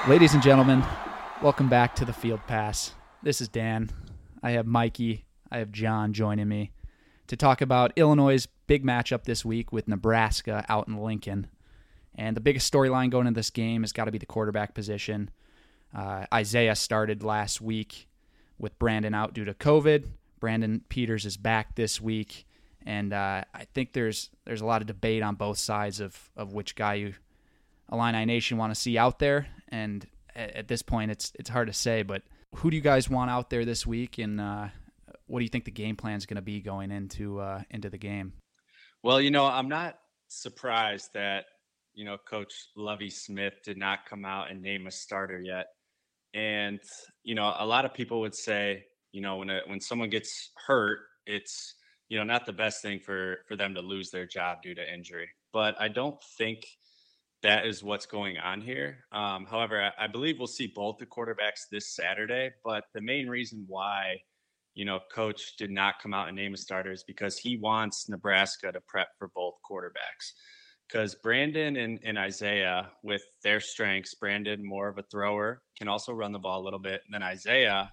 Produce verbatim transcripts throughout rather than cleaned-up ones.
Ladies and gentlemen, welcome back to the Field Pass. This is Dan. I have Mikey. I have John joining me to talk about Illinois' big matchup this week with Nebraska out in Lincoln. And the biggest storyline going into this game has got to be the quarterback position. Uh, Isaiah started last week with Brandon out due to COVID. Brandon Peters is back this week. And uh, I think there's there's a lot of debate on both sides of, of which guy you Illini Nation want to see out there. And at, at this point, it's it's hard to say. But who do you guys want out there this week? And uh, what do you think the game plan is going to be going into uh, into the game? Well, you know, I'm not surprised that, you know, Coach Lovie Smith did not come out and name a starter yet. And, you know, a lot of people would say, you know, when a, when someone gets hurt, it's, you know, not the best thing for, for them to lose their job due to injury. But I don't think that is what's going on here. Um, however, I, I believe we'll see both the quarterbacks this Saturday. But the main reason why, you know, Coach did not come out and name a starter is because he wants Nebraska to prep for both quarterbacks. Because Brandon and, and Isaiah, with their strengths, Brandon more of a thrower, can also run the ball a little bit. And then Isaiah,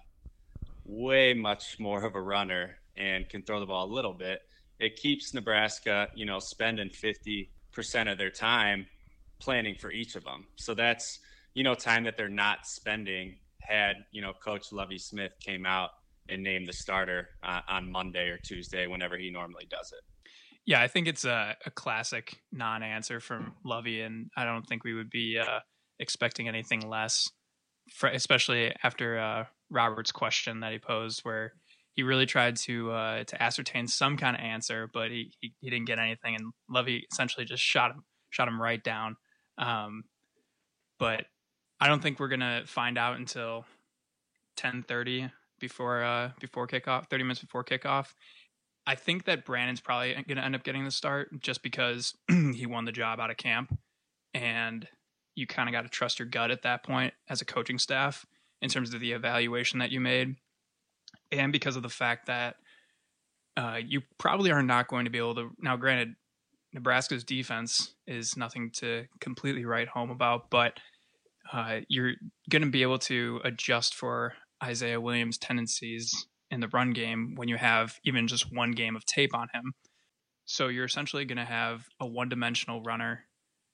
way much more of a runner and can throw the ball a little bit. It keeps Nebraska, you know, spending fifty percent of their time planning for each of them. So that's, you know, time that they're not spending had, you know, Coach Lovie Smith came out and named the starter uh, on Monday or Tuesday, whenever he normally does it. Yeah, I think it's a, a classic non-answer from Lovie, and I don't think we would be uh, expecting anything less, for, especially after uh, Robert's question that he posed, where he really tried to uh, to ascertain some kind of answer, but he, he, he didn't get anything, and Lovie essentially just shot him shot him right down. Um, but I don't think we're gonna find out until ten thirty before uh, before kickoff, thirty minutes before kickoff. I think that Brandon's probably going to end up getting the start just because he won the job out of camp, and you kind of got to trust your gut at that point as a coaching staff in terms of the evaluation that you made, and because of the fact that uh, you probably are not going to be able to. Now, granted, Nebraska's defense is nothing to completely write home about, but uh, you're going to be able to adjust for Isaiah Williams' tendencies in the run game when you have even just one game of tape on him. So you're essentially going to have a one-dimensional runner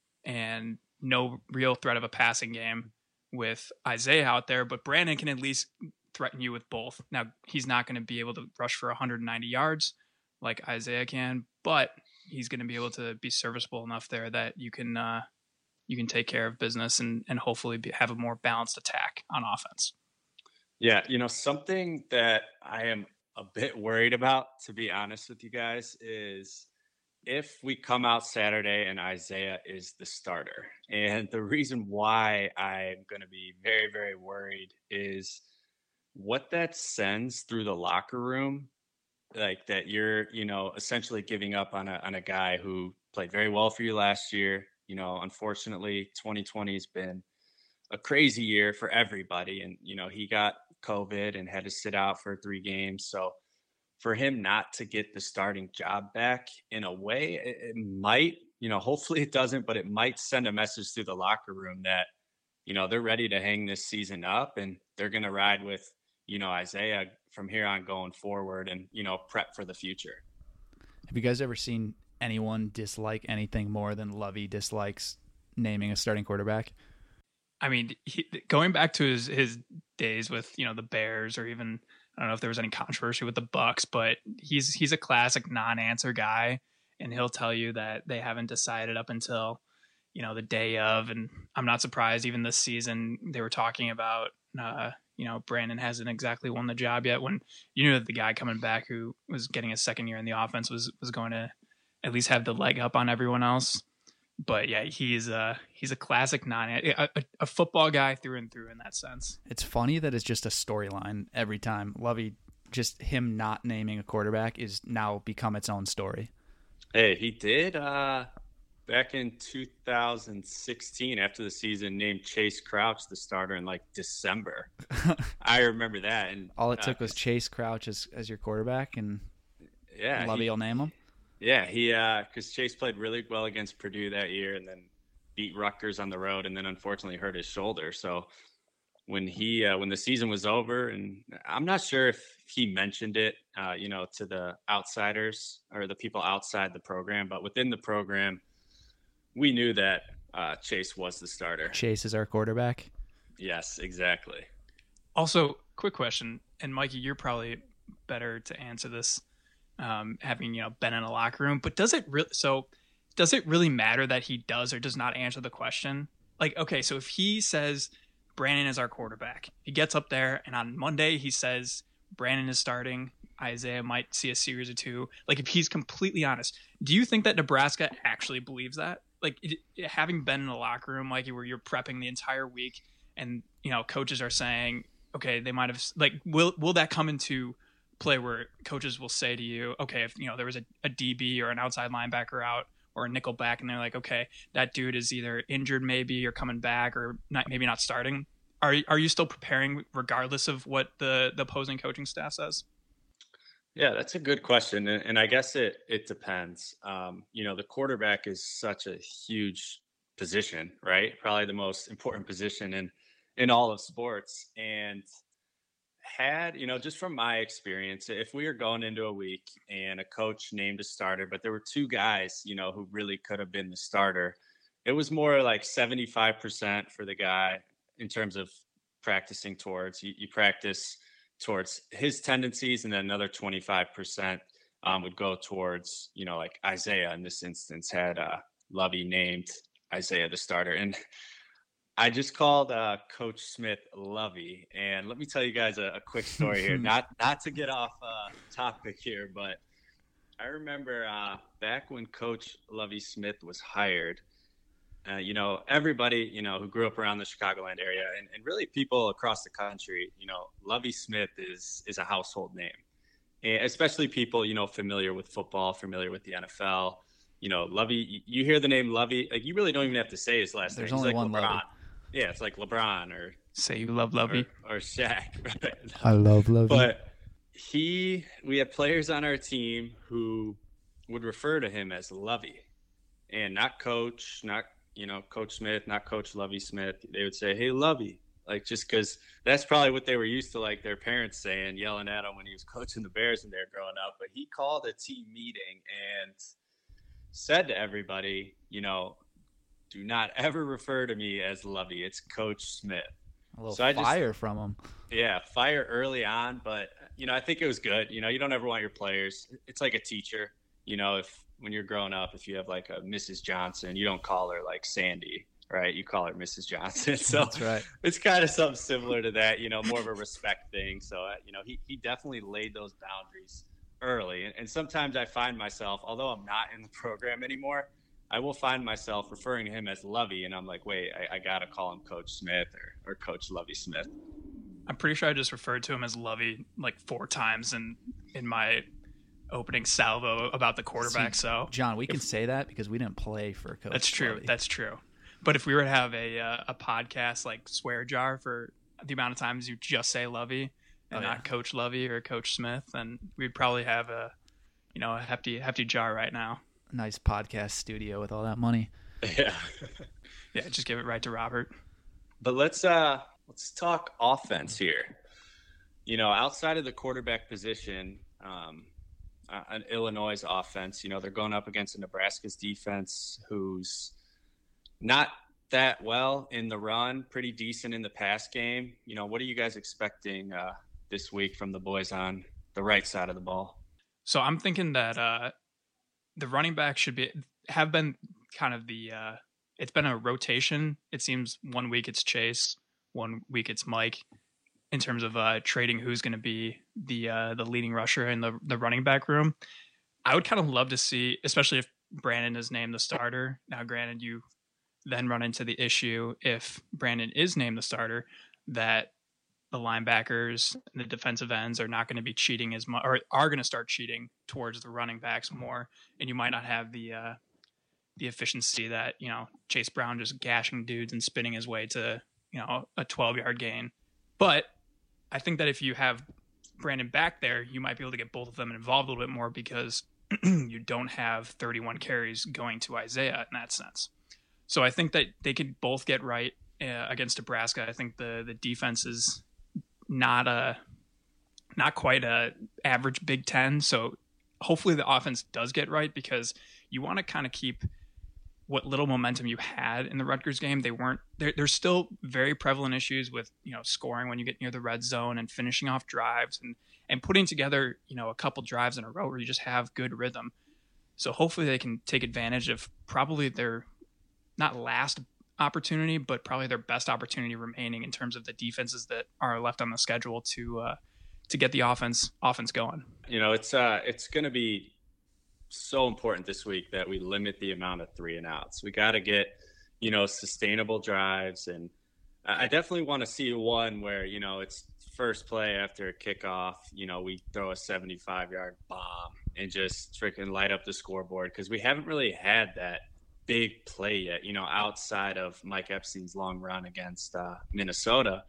and no real threat of a passing game with Isaiah out there, but Brandon can at least threaten you with both. Now, he's not going to be able to rush for one hundred ninety yards like Isaiah can, but he's going to be able to be serviceable enough there that you can uh, you can take care of business and, and hopefully be, have a more balanced attack on offense. Yeah, you know, something that I am a bit worried about, to be honest with you guys, is if we come out Saturday and Isaiah is the starter. And the reason why I'm going to be very, very worried is what that sends through the locker room, like that you're, you know, essentially giving up on a on a guy who played very well for you last year. You know, unfortunately, twenty twenty has been a crazy year for everybody. And, you know, he got COVID and had to sit out for three games. So for him not to get the starting job back, in a way, it, it might, you know, hopefully it doesn't, but it might send a message through the locker room that, you know, they're ready to hang this season up and they're going to ride with, you know, Isaiah from here on going forward and, you know, prep for the future. Have you guys ever seen anyone dislike anything more than Lovie dislikes naming a starting quarterback? I mean, he, going back to his, his days with, you know, the Bears, or even, I don't know if there was any controversy with the Bucks, but he's he's a classic non-answer guy, and he'll tell you that they haven't decided up until, you know, the day of. And I'm not surprised. Even this season, they were talking about, uh, you know, Brandon hasn't exactly won the job yet, when you knew that the guy coming back who was getting a second year in the offense was was going to at least have the leg up on everyone else. But yeah, he's a he's a classic non a, a football guy through and through in that sense. It's funny that it's just a storyline every time. Lovie, just him not naming a quarterback is now become its own story. Hey, he did uh, back in two thousand sixteen after the season named Chase Crouch the starter in like December. I remember that, and all it took uh, was Chase Crouch as as your quarterback, and yeah, Lovie he, will name him. Yeah, he uh, because Chase played really well against Purdue that year, and then beat Rutgers on the road, and then unfortunately hurt his shoulder. So when he uh, when the season was over, and I'm not sure if he mentioned it, uh, you know, to the outsiders or the people outside the program, but within the program, we knew that uh, Chase was the starter. Chase is our quarterback. Yes, exactly. Also, quick question, and Mikey, you're probably better to answer this, um, having you know been in a locker room. But does it really? So, does it really matter that he does or does not answer the question? Like, okay, so if he says Brandon is our quarterback, he gets up there, and on Monday he says Brandon is starting, Isaiah might see a series or two. Like, if he's completely honest, do you think that Nebraska actually believes that? Like, it, it, having been in a locker room, Mikey, where you're prepping the entire week, and you know coaches are saying, okay, they might have like, will will that come into play where coaches will say to you, okay, if you know there was a, a D B or an outside linebacker out or a nickel back, and they're like, okay, that dude is either injured maybe or coming back or not, maybe not starting. Are are you still preparing regardless of what the the opposing coaching staff says? Yeah, that's a good question, and, and I guess it it depends. Um, you know, the quarterback is such a huge position, right? Probably the most important position in in all of sports. And had, you know, just from my experience, if we were going into a week and a coach named a starter, but there were two guys, you know, who really could have been the starter, it was more like seventy-five percent for the guy in terms of practicing towards. You, you practice towards his tendencies, and then another twenty-five percent um, would go towards, you know, like Isaiah in this instance had uh, Lovie named Isaiah the starter. And I just called uh, Coach Smith Lovie, and let me tell you guys a, a quick story here. Not not to get off uh, topic here, but I remember uh, back when Coach Lovie Smith was hired. Uh, you know, everybody, you know, who grew up around the Chicagoland area, and, and really people across the country, you know, Lovie Smith is is a household name, and especially people, you know, familiar with football, familiar with the N F L. You know, Lovie, you hear the name Lovie, like you really don't even have to say his last There's name. only He's like one LeBron. Lovie. Yeah, it's like LeBron or Say you love Lovie. or, or Shaq. Right? I love Lovie. But he, we have players on our team who would refer to him as Lovie, and not Coach, not you know Coach Smith, not Coach Lovie Smith. They would say, "Hey, Lovie," like just because that's probably what they were used to, like their parents saying, yelling at him when he was coaching the Bears when they were growing up. But he called a team meeting and said to everybody, you know, do not ever refer to me as Lovie. It's Coach Smith. A little so I fire just, from him. Yeah, fire early on, but you know, I think it was good. You know, you don't ever want your players. It's like a teacher. You know, if when you're growing up, if you have like a Missus Johnson, you don't call her like Sandy, right? You call her Missus Johnson. So That's right. It's kind of something similar to that. You know, more of a respect thing. So uh, you know, he he definitely laid those boundaries early, and, and sometimes I find myself, although I'm not in the program anymore, I will find myself referring to him as Lovie, and I'm like, wait, I, I gotta call him Coach Smith or, or Coach Lovie Smith. I'm pretty sure I just referred to him as Lovie like four times in in my opening salvo about the quarterback. See, so John, we can if, say that because we didn't play for Coach. That's true. Lovie. That's true. But if we were to have a uh, a podcast like Swear Jar for the amount of times you just say Lovie and oh, not yeah. Coach Lovie or Coach Smith, then we'd probably have a you know a hefty hefty jar right now. Nice podcast studio with all that money. Yeah. Yeah, just give it right to Robert. But let's uh let's talk offense here. You know, outside of the quarterback position, um, uh, an Illinois' offense, you know, they're going up against a Nebraska's defense who's not that well in the run, pretty decent in the pass game. You know, what are you guys expecting uh, this week from the boys on the right side of the ball? So I'm thinking that uh, the running back should be have been kind of the uh, it's been a rotation. It seems one week it's Chase, one week it's Mike, in terms of uh, trading who's going to be the uh, the leading rusher in the the running back room. I would kind of love to see, especially if Brandon is named the starter. Now, granted, you then run into the issue if Brandon is named the starter that the linebackers and the defensive ends are not going to be cheating as much, or are going to start cheating towards the running backs more, and you might not have the uh, the efficiency that you know Chase Brown just gashing dudes and spinning his way to you know a twelve yard gain. But I think that if you have Brandon back there, you might be able to get both of them involved a little bit more because you don't have thirty-one carries going to Isaiah in that sense. So I think that they could both get right uh, against Nebraska. I think the the defense is not a not quite a average Big Ten. So hopefully the offense does get right, because you want to kind of keep what little momentum you had in the Rutgers game. They weren't there. There's still very prevalent issues with, you know, scoring when you get near the red zone and finishing off drives and, and putting together, you know, a couple drives in a row where you just have good rhythm. So hopefully they can take advantage of probably their not last opportunity, but probably their best opportunity remaining in terms of the defenses that are left on the schedule to, uh, to get the offense offense going. You know, it's uh, it's going to be so important this week that we limit the amount of three and outs. We got to get, you know, sustainable drives. And I definitely want to see one where, you know, it's first play after a kickoff, you know, we throw a seventy-five yard bomb and just freaking light up the scoreboard, because we haven't really had that big play yet, you know, outside of Mike Epstein's long run against uh, Minnesota.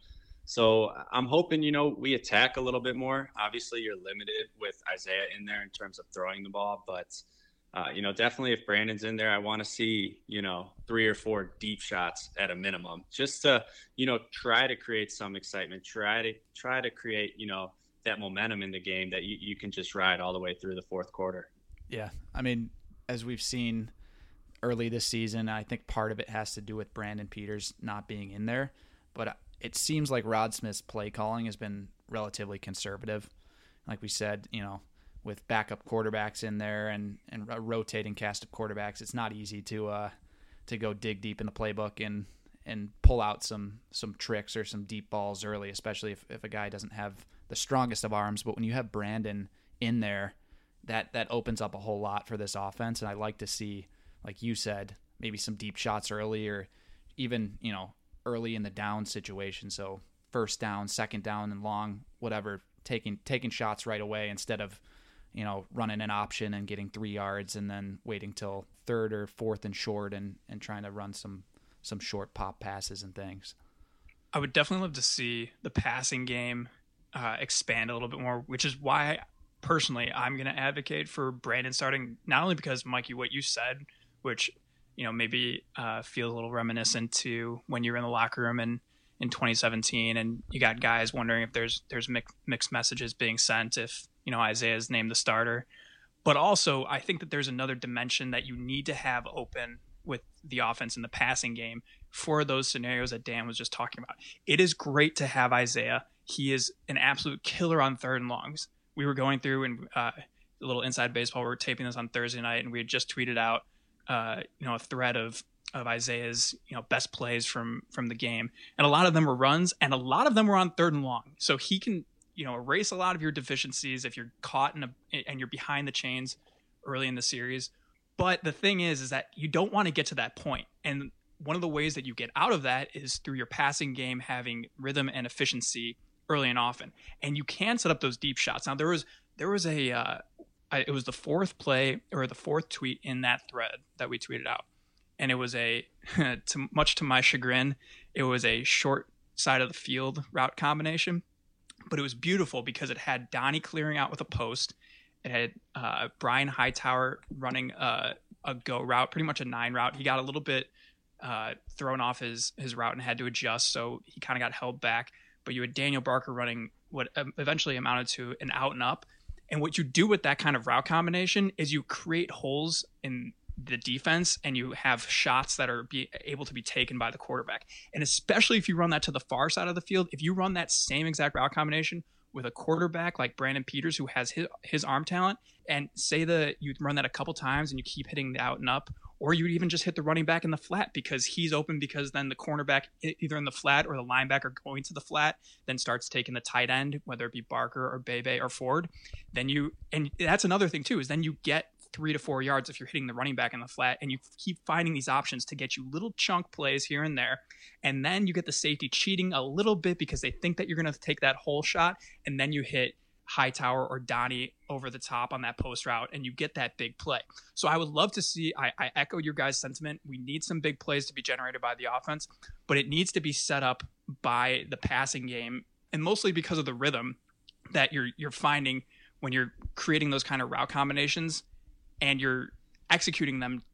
So I'm hoping, you know, we attack a little bit more. Obviously, you're limited with Isaiah in there in terms of throwing the ball. But, uh, you know, definitely if Brandon's in there, I want to see, you know, three or four deep shots at a minimum, just to, you know, try to create some excitement, try to try to create, you know, that momentum in the game that you, you can just ride all the way through the fourth quarter. Yeah. I mean, as we've seen early this season, I think part of it has to do with Brandon Peters not being in there. But it seems like Rod Smith's play calling has been relatively conservative. Like we said, you know, with backup quarterbacks in there and, and a rotating cast of quarterbacks, it's not easy to uh, to go dig deep in the playbook and and pull out some some tricks or some deep balls early, especially if, if a guy doesn't have the strongest of arms. But when you have Brandon in there, that, that opens up a whole lot for this offense. And I like to see, like you said, maybe some deep shots early, or even, you know, early in the down situation. So first down, second down and long, whatever, taking taking shots right away instead of, you know, running an option and getting three yards and then waiting till third or fourth and short and, and trying to run some some short pop passes and things. I would definitely love to see the passing game uh, expand a little bit more, which is why personally I'm going to advocate for Brandon starting, not only because, Mikey, what you said, which, you know, maybe uh, feels a little reminiscent to when you're in the locker room in, in twenty seventeen and you got guys wondering if there's there's mix, mixed messages being sent if, you know, Isaiah's named the starter. But also, I think that there's another dimension that you need to have open with the offense in the passing game for those scenarios that Dan was just talking about. It is great to have Isaiah. He is an absolute killer on third and longs. We were going through and uh, a little inside baseball. We were taping this on Thursday night, and we had just tweeted out, uh, you know, a thread of of Isaiah's, you know, best plays from from the game, and a lot of them were runs, and a lot of them were on third and long. So he can, you know, erase a lot of your deficiencies if you're caught in a and you're behind the chains early in the series. But the thing is, is that you don't want to get to that point. And one of the ways that you get out of that is through your passing game having rhythm and efficiency early and often. And you can set up those deep shots. Now, there was there was a uh, I, it was the fourth play or the fourth tweet in that thread that we tweeted out, and it was a to, much to my chagrin, it was a short side of the field route combination, but it was beautiful because it had Donnie clearing out with a post. It had uh, Brian Hightower running a, a go route, pretty much a nine route. He got a little bit uh, thrown off his, his route and had to adjust, so he kind of got held back. But you had Daniel Barker running what eventually amounted to an out and up. And what you do with that kind of route combination is you create holes in the defense and you have shots that are be able to be taken by the quarterback. And especially if you run that to the far side of the field, if you run that same exact route combination with a quarterback like Brandon Peters, who has his, his arm talent, and say that you run that a couple times and you keep hitting the out and up, or you even just hit the running back in the flat because he's open, because then the cornerback either in the flat or the linebacker going to the flat then starts taking the tight end, whether it be Barker or Bebe or Ford. Then you, and that's another thing too, is then you get three to four yards if you're hitting the running back in the flat, and you keep finding these options to get you little chunk plays here and there. And then you get the safety cheating a little bit because they think that you're going to take that whole shot, and then you hit Hightower or Donnie over the top on that post route and you get that big play. So I would love to see, I, I echo your guys' sentiment. We need some big plays to be generated by the offense, but it needs to be set up by the passing game, and mostly because of the rhythm that you're you're finding when you're creating those kind of route combinations and you're executing them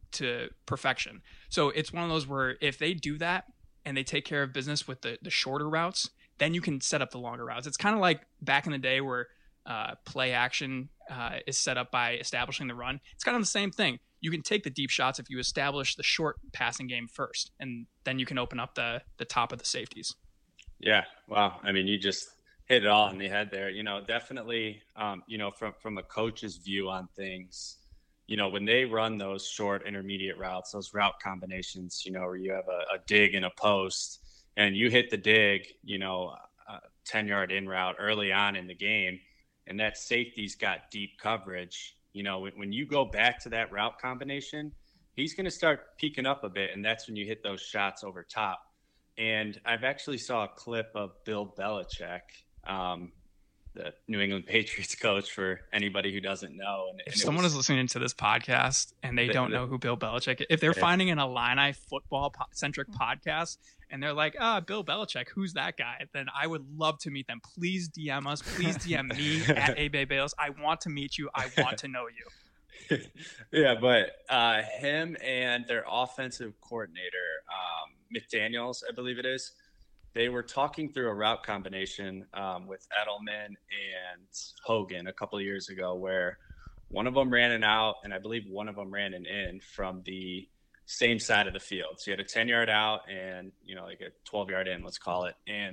to perfection. So it's one of those where if they do that and they take care of business with the, the shorter routes, then you can set up the longer routes. It's kind of like back in the day where uh, play action uh, is set up by establishing the run. It's kind of the same thing. You can take the deep shots if you establish the short passing game first, and then you can open up the the top of the safeties. Yeah, wow. I mean, you just hit it all on the head there. You know, definitely, um, you know, from from a coach's view on things, you know, when they run those short intermediate routes, those route combinations, you know, where you have a, a dig and a post, and you hit the dig, you know, a ten-yard in route early on in the game, and that safety's got deep coverage. You know, when, when you go back to that route combination, he's going to start peeking up a bit, and that's when you hit those shots over top. And I've actually saw a clip of Bill Belichick, um, the New England Patriots coach, for anybody who doesn't know. And, if and someone was, is listening to this podcast and they the, don't know the, who Bill Belichick is, if they're yeah. finding an Illini football-centric podcast and they're like, ah, Bill Belichick, who's that guy? Then I would love to meet them. Please D M us. Please D M me at Abe Bayless. I want to meet you. I want to know you. Yeah, but uh, him and their offensive coordinator, um, McDaniels, I believe it is, they were talking through a route combination um, with Edelman and Hogan a couple of years ago where one of them ran an out and I believe one of them ran an in from the same side of the field. So you had a ten-yard out and, you know, like a twelve-yard in, let's call it. And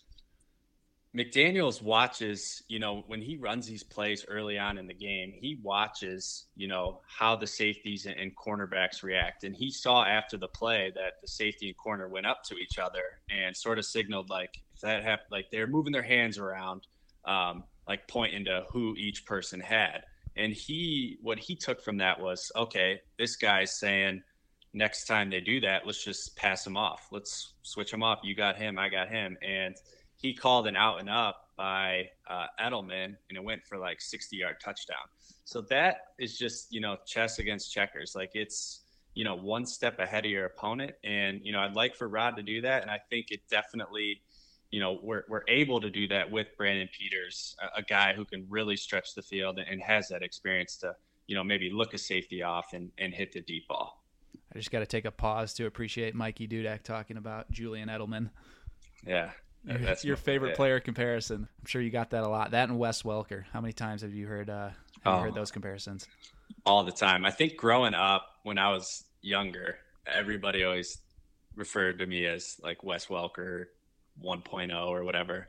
McDaniels watches, you know, when he runs these plays early on in the game, he watches, you know, how the safeties and cornerbacks react. And he saw after the play that the safety and corner went up to each other and sort of signaled like if that happened, like they're moving their hands around, um, like pointing to who each person had. And he, what he took from that was, okay, this guy's saying next time they do that, let's just pass him off. Let's switch him off. You got him, I got him. And he called an out and up by uh, Edelman, and it went for like sixty-yard touchdown. So that is just, you know, chess against checkers. Like it's, you know, one step ahead of your opponent. And, you know, I'd like for Rod to do that. And I think it definitely, you know, we're we're able to do that with Brandon Peters, a, a guy who can really stretch the field and, and has that experience to, you know, maybe look a safety off and, and hit the deep ball. I just got to take a pause to appreciate Mikey Dudek talking about Julian Edelman. Yeah. Your, That's your my, favorite yeah. player comparison. I'm sure you got that a lot. That and Wes Welker. How many times have you heard uh, have oh, you heard those comparisons? All the time. I think growing up when I was younger, everybody always referred to me as like Wes Welker one point oh or whatever.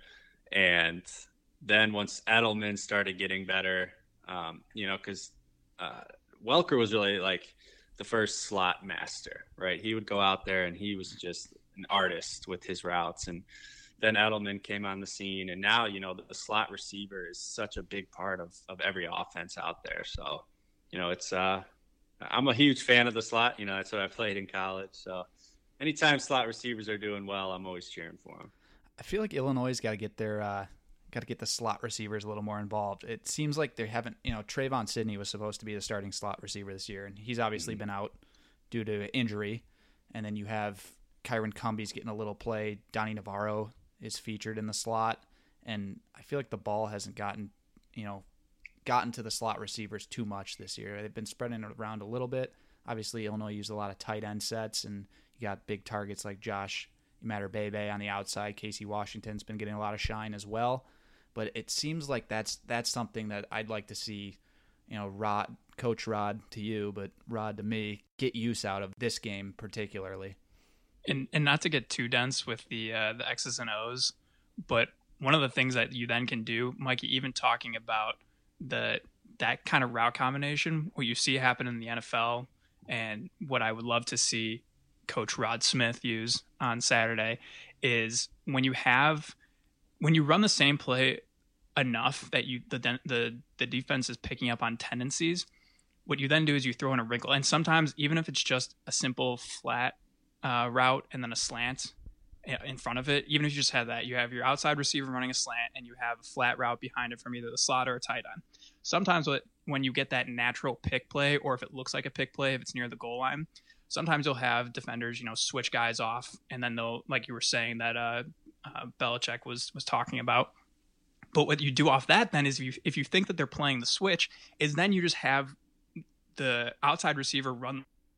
And then once Edelman started getting better, um, you know, because uh, Welker was really like the first slot master, right? He would go out there and he was just an artist with his routes. And then Edelman came on the scene, and now, you know, the, the slot receiver is such a big part of, of every offense out there. So, you know, it's, uh, I'm a huge fan of the slot, you know, that's what I played in college. So anytime slot receivers are doing well, I'm always cheering for them. I feel like Illinois got to get their, uh, got to get the slot receivers a little more involved. It seems like they haven't, you know, Trayvon Sidney was supposed to be the starting slot receiver this year, and he's obviously mm-hmm. been out due to injury. And then you have Kyron Cumby's getting a little play. Donnie Navarro is featured in the slot, and I feel like the ball hasn't gotten, you know, gotten to the slot receivers too much this year. They've been spreading it around a little bit. Obviously, Illinois used a lot of tight end sets, and you got big targets like Josh Imatorbhebhe on the outside. Casey Washington's been getting a lot of shine as well. But it seems like that's that's something that I'd like to see, you know, Rod, Coach Rod to you, but Rod to me, get use out of this game particularly. And and not to get too dense with the uh, the X's and O's, but one of the things that you then can do, Mikey, even talking about the that kind of route combination, what you see happen in the N F L, and what I would love to see Coach Rod Smith use on Saturday, is when you have when you run the same play enough that you the the the defense is picking up on tendencies. What you then do is you throw in a wrinkle, and sometimes even if it's just a simple flat Uh, route and then a slant in front of it, even if you just have that, you have your outside receiver running a slant and you have a flat route behind it from either the slot or a tight end. Sometimes what, when you get that natural pick play, or if it looks like a pick play, if it's near the goal line, sometimes you'll have defenders, you know, switch guys off, and then they'll, like you were saying that uh, uh, Belichick was was talking about. But what you do off that then is if you, if you think that they're playing the switch, is then you just have the outside receiver run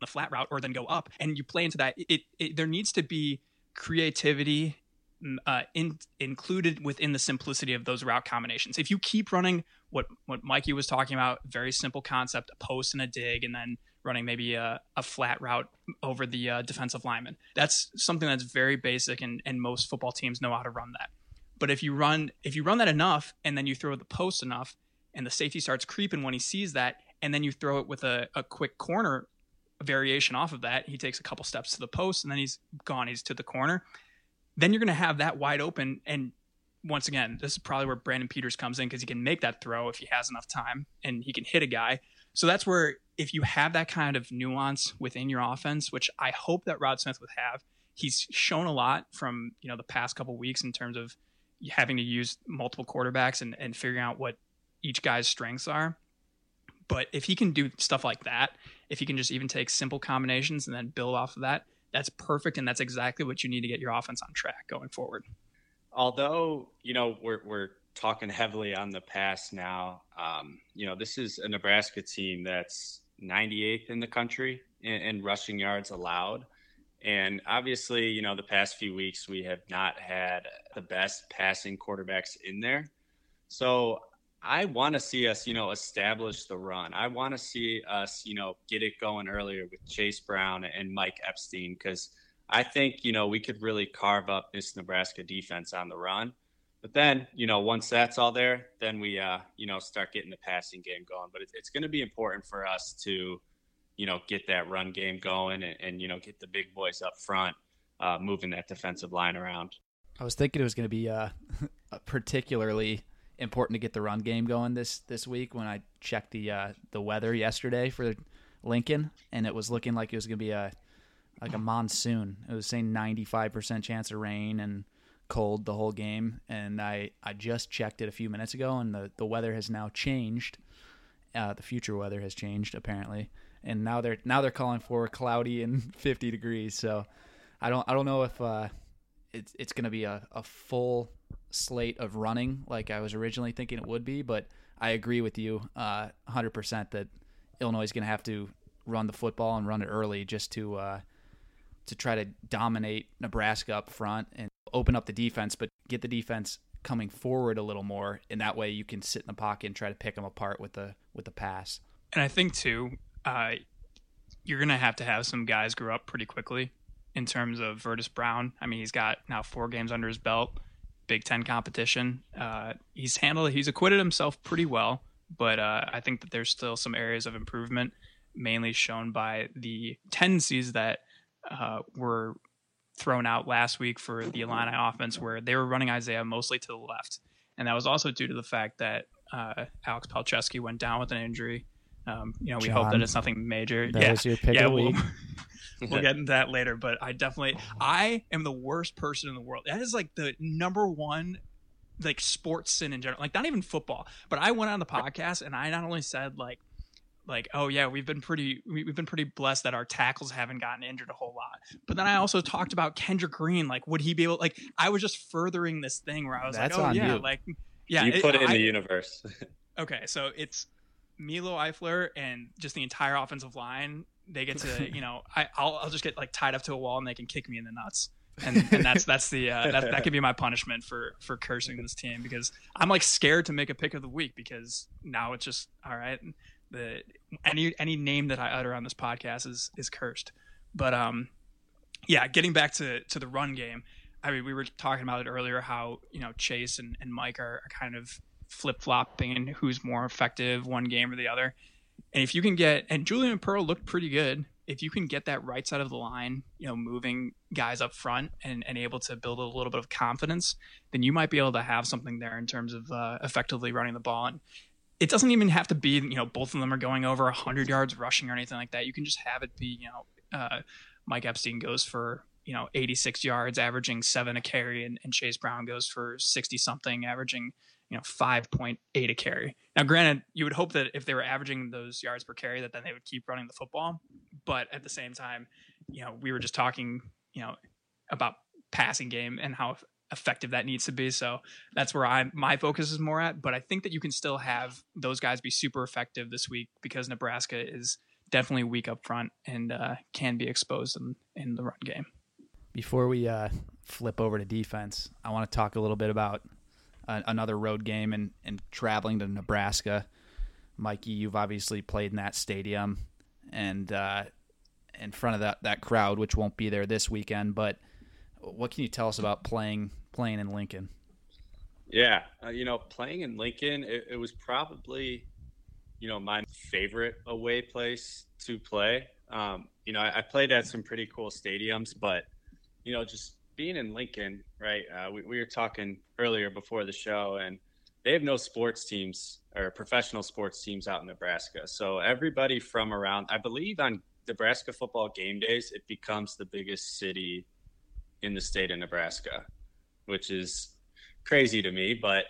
the flat route or then go up, and you play into that. It, it there needs to be creativity uh, in, included within the simplicity of those route combinations. If you keep running what what Mikey was talking about, very simple concept, a post and a dig, and then running maybe a, a flat route over the uh, defensive lineman, that's something that's very basic, and, and most football teams know how to run that. But if you run if you run that enough, and then you throw the post enough, and the safety starts creeping when he sees that, and then you throw it with a, a quick corner variation off of that, he takes a couple steps to the post, and then he's gone, he's to the corner, then you're going to have that wide open. And once again, this is probably where Brandon Peters comes in, because he can make that throw if he has enough time, and he can hit a guy. So that's where, if you have that kind of nuance within your offense, which I hope that Rod Smith would have, he's shown a lot from, you know, the past couple weeks in terms of having to use multiple quarterbacks and, and figuring out what each guy's strengths are. But if he can do stuff like that, if he can just even take simple combinations and then build off of that, that's perfect. And that's exactly what you need to get your offense on track going forward. Although, you know, we're, we're talking heavily on the pass now, um, you know, this is a Nebraska team that's ninety-eighth in the country in, in rushing yards allowed. And obviously, you know, the past few weeks, we have not had the best passing quarterbacks in there. So I want to see us, you know, establish the run. I want to see us, you know, get it going earlier with Chase Brown and Mike Epstein, because I think, you know, we could really carve up this Nebraska defense on the run. But then, you know, once that's all there, then we, uh, you know, start getting the passing game going. But it's, it's going to be important for us to, you know, get that run game going and, and you know, get the big boys up front, uh, moving that defensive line around. I was thinking it was going to be uh, particularly important to get the run game going this this week when I checked the uh, the weather yesterday for Lincoln, and it was looking like it was going to be a like a monsoon. It was saying ninety-five percent chance of rain and cold the whole game, and I, I just checked it a few minutes ago, and the, the weather has now changed. Uh, the future weather has changed apparently, and now they're now they're calling for cloudy and fifty degrees. So I don't I don't know if uh, it's it's going to be a, a full slate of running like I was originally thinking it would be, but I agree with you uh, one hundred percent that Illinois is going to have to run the football and run it early just to uh, to try to dominate Nebraska up front and open up the defense, but get the defense coming forward a little more, and that way you can sit in the pocket and try to pick them apart with the with the pass. And I think too, uh, you're going to have to have some guys grow up pretty quickly in terms of Vertus Brown. I mean, he's got now four games under his belt, Big Ten competition. Uh, he's handled, he's acquitted himself pretty well, but uh, I think that there's still some areas of improvement, mainly shown by the tendencies that uh, were thrown out last week for the Illini offense, where they were running Isaiah mostly to the left. And that was also due to the fact that uh, Alex Palczewski went down with an injury. Um, you know, we John, hope that it's nothing major. That yeah, was your pick yeah, of the we'll, week. we'll get into that later, but I definitely, I am the worst person in the world. That is like the number one, like sports sin in general, like not even football, but I went on the podcast and I not only said like, like, oh yeah, we've been pretty, we've been pretty blessed that our tackles haven't gotten injured a whole lot. But then I also talked about Kendrick Green. Like, would he be able, like, I was just furthering this thing where I was That's like, oh on yeah, you. like, yeah. You put it in I, the universe. Okay. So it's Milo Eifler and just the entire offensive line. They get to, you know, I, I'll, I'll just get like tied up to a wall and they can kick me in the nuts. And, and that's, that's the, uh, that, that could be my punishment for, for cursing this team, because I'm like scared to make a pick of the week, because now it's just, all right. The any any name that I utter on this podcast is is cursed. But um yeah, getting back to to the run game, I mean, we were talking about it earlier, how, you know, Chase and, and Mike are, are kind of flip-flopping and who's more effective one game or the other. And if you can get, and Julian Pearl looked pretty good, if you can get that right side of the line, you know, moving guys up front and, and able to build a little bit of confidence, then you might be able to have something there in terms of uh, effectively running the ball. And it doesn't even have to be, you know, both of them are going over one hundred yards rushing or anything like that. You can just have it be, you know, uh, Mike Epstein goes for, you know, eighty-six yards, averaging seven a carry, and, and Chase Brown goes for sixty-something, averaging, you know, five point eight a carry. Now, granted, you would hope that if they were averaging those yards per carry, that then they would keep running the football. But at the same time, you know, we were just talking, you know, about passing game and how effective that needs to be. So that's where I my focus is more at. But I think that you can still have those guys be super effective this week, because Nebraska is definitely weak up front and uh, can be exposed in, in the run game. Before we uh, flip over to defense, I want to talk a little bit about uh, another road game and, and traveling to Nebraska. Mikey, you've obviously played in that stadium and uh, in front of that, that crowd, which won't be there this weekend. But what can you tell us about playing playing in Lincoln? Yeah, uh, you know, playing in Lincoln, it, it was probably, you know, my favorite away place to play. Um, you know, I, I played at some pretty cool stadiums, but, you know, just being in Lincoln, right? Uh, we, we were talking earlier before the show, and they have no sports teams or professional sports teams out in Nebraska. So everybody from around, I believe on Nebraska football game days, it becomes the biggest city in the state of Nebraska, which is crazy to me, but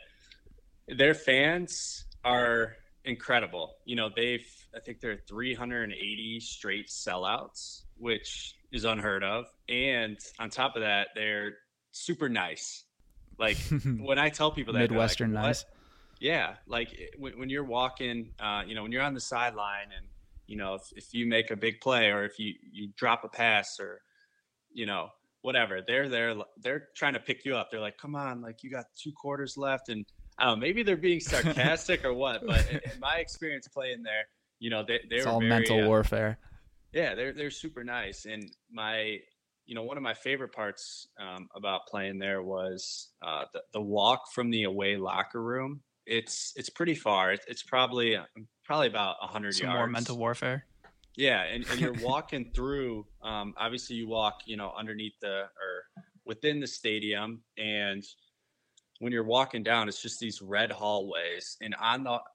their fans are incredible. You know, they've, I think they're three hundred eighty straight sellouts, which is unheard of. And on top of that, they're super nice. Like when I tell people that, Midwestern like, nice. Yeah. Like when, when you're walking, uh, you know, when you're on the sideline and, you know, if, if you make a big play or if you, you drop a pass or, you know, whatever, they're there, they're trying to pick you up. They're like, come on, like you got two quarters left. And I don't know, maybe they're being sarcastic or what, but in, in my experience playing there, you know, they, they it's were all very, mental uh, warfare. Yeah, they're, they're super nice. And my, you know, one of my favorite parts um, about playing there was uh, the, the walk from the away locker room. It's, it's pretty far. It's, it's probably, probably about a hundred Some yards. more mental warfare. Yeah, and, and you're walking through, um, obviously you walk, you know, underneath the, or within the stadium, and when you're walking down, it's just these red hallways, and on the,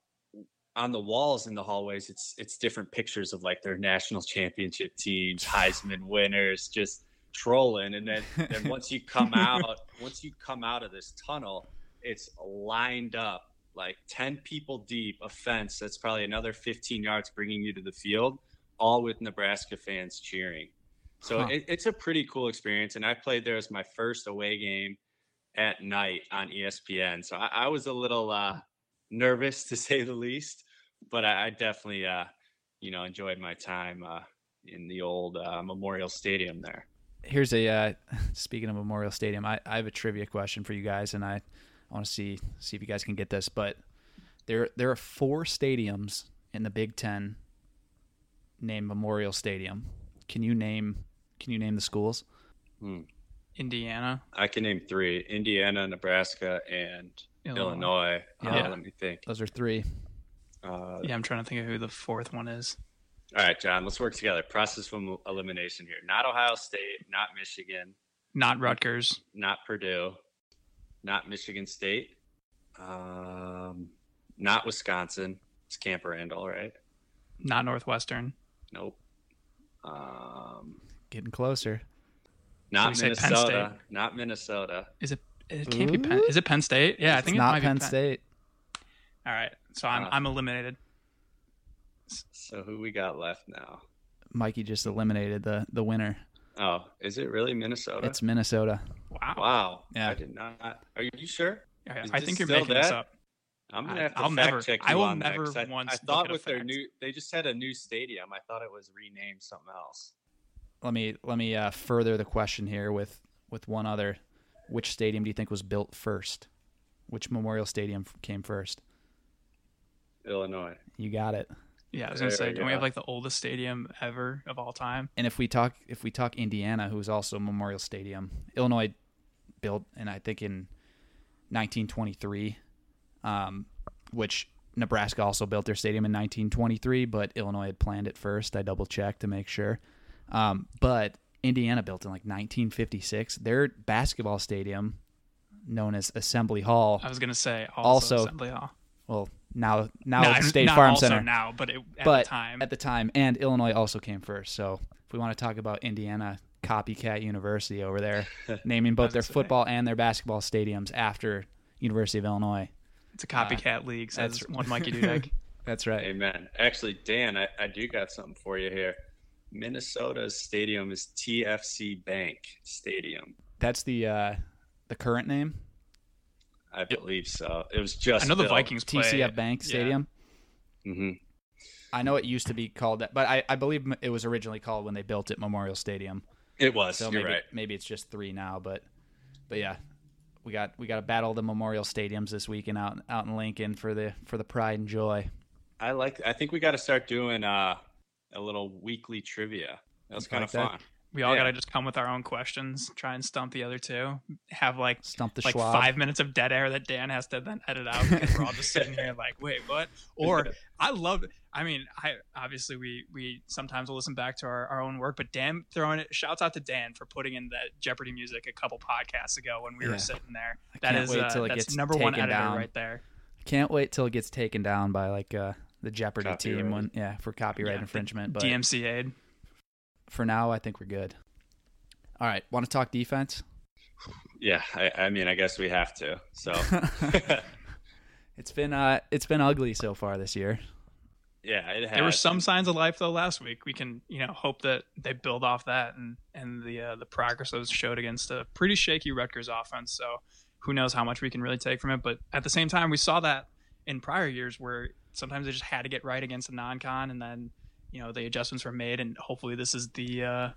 on the walls in the hallways, it's, it's different pictures of like their national championship teams, Heisman winners, just trolling. And then, then once you come out, once you come out of this tunnel, it's lined up like ten people deep, a fence that's probably another fifteen yards bringing you to the field, all with Nebraska fans cheering. So Huh. it, it's a pretty cool experience. And I played there as my first away game at night on E S P N. So I, I was a little uh, nervous to say the least, but I, I definitely, uh, you know, enjoyed my time uh, in the old uh, Memorial Stadium there. Here's a, uh, speaking of Memorial Stadium, I, I have a trivia question for you guys, and I, I want to see, see if you guys can get this, but there, there are four stadiums in the Big Ten named Memorial Stadium. Can you name Can you name the schools? Hmm. Indiana. I can name three: Indiana, Nebraska, and Illinois. Illinois. Yeah. Uh, let me think. Those are three. Uh, Yeah, I'm trying to think of who the fourth one is. All right, John. Let's work together. Process from elimination here. Not Ohio State. Not Michigan. Not Rutgers. Not Purdue. Not Michigan State. Um, not Wisconsin. It's Camp Randall, right? Not Northwestern. Nope. Um, Getting closer. not So we say Penn Minnesota. State? Not Minnesota. Is it? It can't be Penn. Is it Penn State? Yeah, I It's think it not might Penn be Penn State. All right, so I'm Uh, I'm eliminated. So who we got left now? Mikey just eliminated the, the winner. Oh, is it really Minnesota? It's Minnesota. Wow. Wow. Yeah. I did not. Are you sure? Yeah, Is I this think you're still making this that? up. I'm gonna I- have to I'll fact never- check I you will on that, never 'cause I, once I look thought at a with their fact. new, they just had a new stadium. I thought it was renamed something else. Let me let me uh, further the question here with, with one other. Which stadium do you think was built first? Which Memorial Stadium f- came first? Illinois. You got it. Yeah, I was gonna There say, we don't we go. have like the oldest stadium ever of all time? And if we talk if we talk Indiana, who's also Memorial Stadium, Illinois built, and I think in nineteen twenty-three, um, which Nebraska also built their stadium in nineteen twenty-three, but Illinois had planned it first. I double checked to make sure. Um, but Indiana built in like nineteen fifty-six. Their basketball stadium, known as Assembly Hall, I was gonna say also, Also- Assembly Hall. well now now Not- it's State not Farm also Center. now, but it, at but the time. at the time, and Illinois also came first. So if we want to talk about Indiana copycat university over there, naming both their That's football and their basketball stadiums after University of Illinois. it's a copycat league, says that's- one Mikey Dudek. That's right. Amen. Actually, Dan, I, I do got something for you here. Minnesota's stadium is T F C Bank Stadium. That's the uh, the current name, I believe so. It was just I know the built. Vikings play. T C F Bank yeah. Stadium. hmm I know it used to be called that, but I, I believe it was originally called when they built it Memorial Stadium. It was. So you're maybe right. maybe it's just three now, but but yeah, we got we got to battle the Memorial Stadiums this weekend out out in Lincoln for the for the pride and joy. I like. I think we got to start doing uh, a little weekly trivia. That was kind like of that? fun. We all Yeah. got to just come with our own questions, try and stump the other two. Have like Stump the like Schwab. five minutes of dead air that Dan has to then edit out because we're all just sitting here like, wait, what? Or I love. I mean, I obviously we we sometimes will listen back to our, our own work, but Dan throwing it. Shouts out to Dan for putting in that Jeopardy music a couple podcasts ago when we Yeah. were sitting there. I That can't is wait uh, till it that's gets number one taken editor down. right there. Can't wait till it gets taken down by like uh, the Jeopardy team Copyright. when yeah for copyright Yeah, infringement. But D M C A'd. for now, I think we're good. All right, want to talk defense? Yeah. I, I mean, I guess we have to. So. It's been uh it's been ugly so far this year. Yeah, it has. There were some signs of life though last week. We can, you know, hope that they build off that and and the uh, the progress that was showed against a pretty shaky Rutgers offense. So who knows how much we can really take from it? But at the same time, we saw that in prior years where sometimes they just had to get right against a non-con, and then you know the adjustments were made. And hopefully, this is the uh,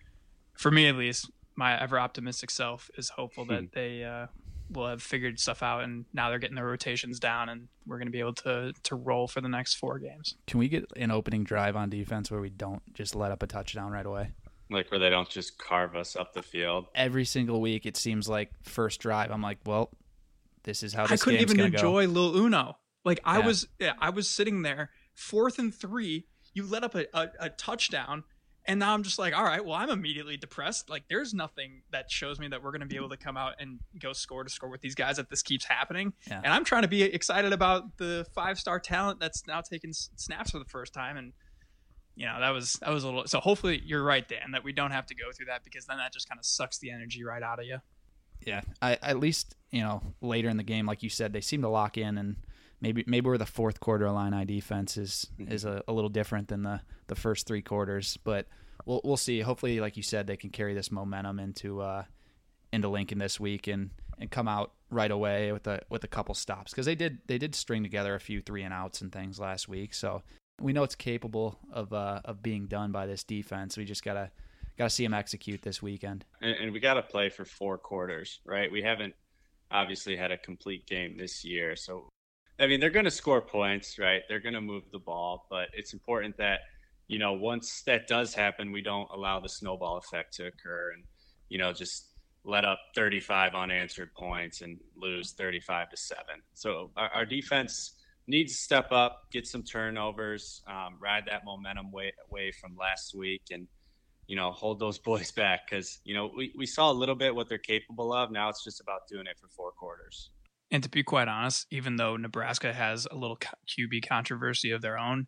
for me at least, my ever optimistic self is hopeful that they uh, will have figured stuff out, and now they're getting their rotations down, and we're going to be able to to roll for the next four games. Can we get an opening drive on defense where we don't just let up a touchdown right away? Like where they don't just carve us up the field. Every single week, it seems like first drive, I'm like, well, this is how this I couldn't game's even gonna go. enjoy Lil Uno. Like I Yeah. was, yeah, I was sitting there, fourth and three. You let up a, a, a touchdown, and now I'm just like, all right, well, I'm immediately depressed. Like there's nothing that shows me that we're going to be able to come out and go score to score with these guys if this keeps happening. Yeah. And I'm trying to be excited about the five star talent that's now taking s- snaps for the first time, and you know that was that was a little. So hopefully you're right, Dan, that we don't have to go through that because then that just kind of sucks the energy right out of you. Yeah, I, at least you know later in the game, like you said, they seem to lock in, and maybe maybe where the fourth quarter Illini defense is is a, a little different than the, the first three quarters, but we'll we'll see. Hopefully, like you said, they can carry this momentum into uh, into Lincoln this week and, and come out right away with a with a couple stops because they did they did string together a few three and outs and things last week, so we know it's capable of uh, of being done by this defense. We just gotta gotta see them execute this weekend. And, and we got to play for four quarters, right? We haven't obviously had a complete game this year. So, I mean, they're going to score points, right? They're going to move the ball, but it's important that, you know, once that does happen, we don't allow the snowball effect to occur and, you know, just let up thirty-five unanswered points and lose thirty-five to seven. So our, our defense needs to step up, get some turnovers, um, ride that momentum way, away from last week and, you know, hold those boys back because, you know, we, we saw a little bit what they're capable of. Now it's just about doing it for four quarters. And to be quite honest, even though Nebraska has a little Q B controversy of their own,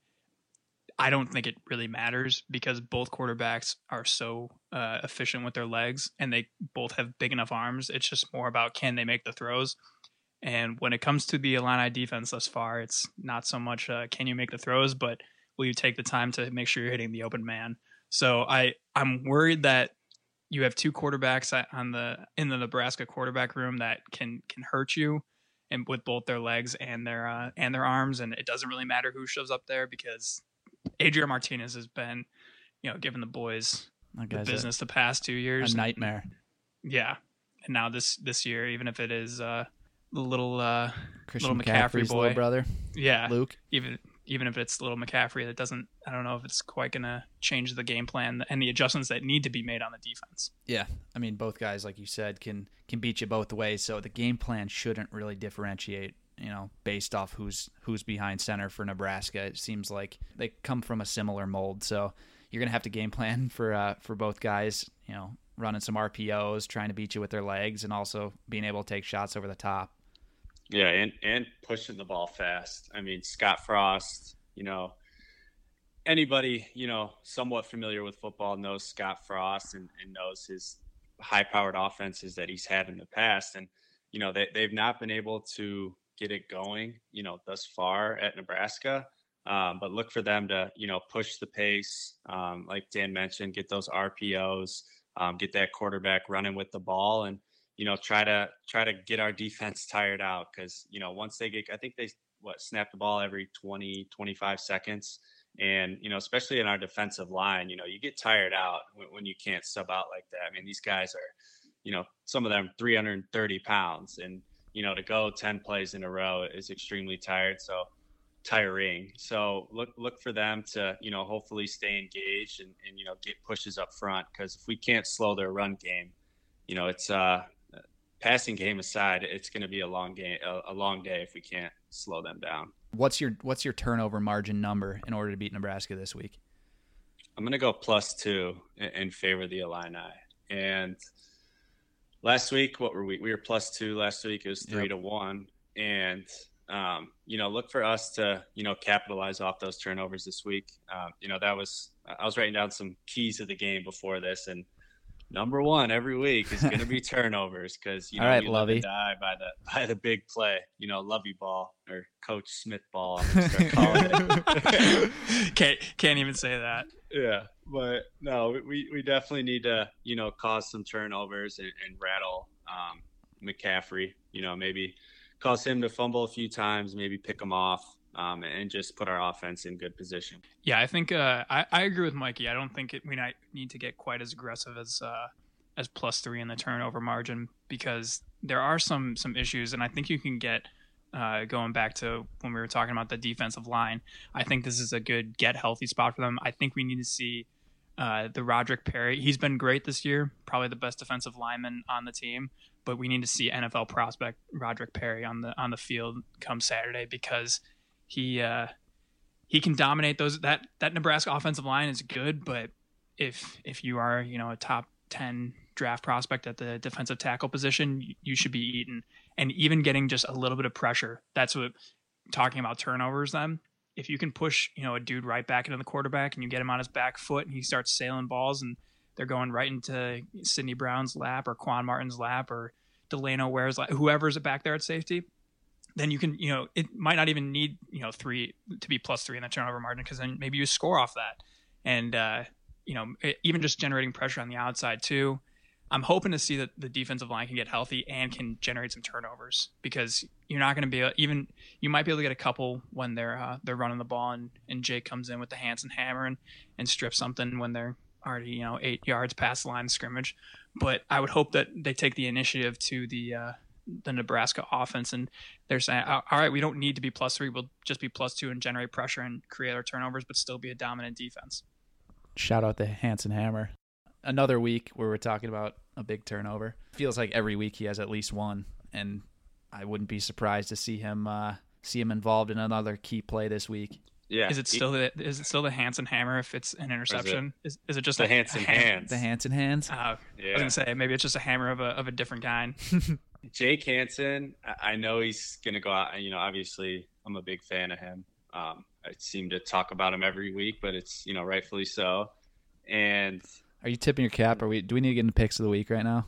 I don't think it really matters because both quarterbacks are so uh, efficient with their legs and they both have big enough arms. It's just more about can they make the throws. And when it comes to the Illini defense thus far, it's not so much uh, can you make the throws, but will you take the time to make sure you're hitting the open man? So I, I'm worried that you have two quarterbacks on the in the Nebraska quarterback room that can can hurt you, and with both their legs and their uh, and their arms, and it doesn't really matter who shows up there because Adrian Martinez has been, you know, giving the boys That the guy's business the past two years. a nightmare. Yeah, and now this this year, even if it is uh, the little uh, Christian little McCaffrey McCaffrey's boy. little brother, yeah, Luke. even even if it's little McCaffrey, that doesn't. I don't know if it's quite gonna change the game plan and the adjustments that need to be made on the defense. Yeah, I mean, both guys, like you said, can can beat you both ways. So the game plan shouldn't really differentiate, you know, based off who's who's behind center for Nebraska. It seems like they come from a similar mold. So you're gonna have to game plan for uh, for both guys. You know, running some R P Os, trying to beat you with their legs, and also being able to take shots over the top. Yeah, and, and pushing the ball fast. I mean, Scott Frost, you know, anybody, you know, somewhat familiar with football knows Scott Frost and, and knows his high-powered offenses that he's had in the past. And, you know, they, they've not been able to get it going, you know, thus far at Nebraska. Um, but look for them to, you know, push the pace. Um, like Dan mentioned, get those R P Os, um, get that quarterback running with the ball and, you know, try to try to get our defense tired out. Cause, you know, once they get, I think they, what, snap the ball every twenty, twenty-five seconds. And, you know, especially in our defensive line, you know, you get tired out when, when you can't sub out like that. I mean, these guys are, you know, some of them three hundred thirty pounds, and, you know, to go ten plays in a row is extremely tired. So tiring. So look, look for them to, you know, hopefully stay engaged and, and, you know, get pushes up front. Cause if we can't slow their run game, you know, it's uh passing game aside, it's going to be a long game, a, a long day if we can't slow them down. What's your what's your turnover margin number in order to beat Nebraska this week? I'm going to go plus two in, in favor of the Illini. And last week, what were we? We were plus two last week. It was three yep. to one. And, um, you know, look for us to, you know, capitalize off those turnovers this week. Um, you know, that was, I was writing down some keys of the game before this, and number one every week is going to be turnovers, because, you know, all right, you live and die by the by the big play, you know, Lovey ball or Coach Smith ball. I'm gonna start calling it. can't can't even say that. Yeah, but no, we we definitely need to, you know, cause some turnovers and, and rattle um, McCaffrey. You know, maybe cause him to fumble a few times, maybe pick him off. Um, and just put our offense in good position. Yeah, I think uh, I, I agree with Mikey. I don't think it, we need to get quite as aggressive as uh, as plus three in the turnover margin, because there are some some issues, and I think you can get uh, going back to when we were talking about the defensive line. I think this is a good get healthy spot for them. I think we need to see uh, the Roderick Perry. He's been great this year, probably the best defensive lineman on the team, but we need to see N F L prospect Roderick Perry on the on the field come Saturday, because He uh, he can dominate those. That that Nebraska offensive line is good, but if if you are, you know, a top ten draft prospect at the defensive tackle position, you, you should be eaten. And even getting just a little bit of pressure. That's what talking about turnovers. Then, if you can push, you know, a dude right back into the quarterback and you get him on his back foot and he starts sailing balls and they're going right into Sidney Brown's lap or Quan Martin's lap or Delano Ware's lap, whoever's back there at safety, then you can, you know, it might not even need, you know, three to be plus three in the turnover margin, because then maybe you score off that. And, uh, you know, it, even just generating pressure on the outside too. I'm hoping to see that the defensive line can get healthy and can generate some turnovers, because you're not going to be able, even, you might be able to get a couple when they're, uh, they're running the ball and, and Jake comes in with the Hanson hammer and, and strips something when they're already, you know, eight yards past the line of scrimmage. But I would hope that they take the initiative to the, uh, the Nebraska offense, and they're saying, all right, we don't need to be plus three. We'll just be plus two and generate pressure and create our turnovers, but still be a dominant defense. Shout out to Hanson Hammer. Another week where we're talking about a big turnover. Feels like every week he has at least one, and I wouldn't be surprised to see him uh, see him involved in another key play this week. Yeah. Is it still the is it still the Hanson hammer if it's an interception? Is it, is, is it just the a, Hanson a hand, hands? The Hanson hands. Uh, yeah. I was gonna say maybe it's just a hammer of a of a different kind. Jake Hanson, I know he's gonna go out. You know, obviously, I'm a big fan of him. Um, I seem to talk about him every week, but it's, you know, rightfully so. And are you tipping your cap? Are we? Do we need to get into picks of the week right now?